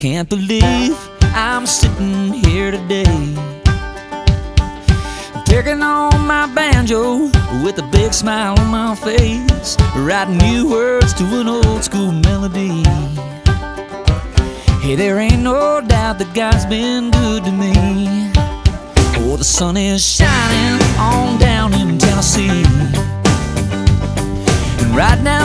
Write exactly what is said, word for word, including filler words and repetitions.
Can't believe I'm sitting here today, taking on my banjo with a big smile on my face, writing new words to an old school melody. Hey, there ain't no doubt that God's been good to me. Oh, the sun is shining on down in Tennessee, and right now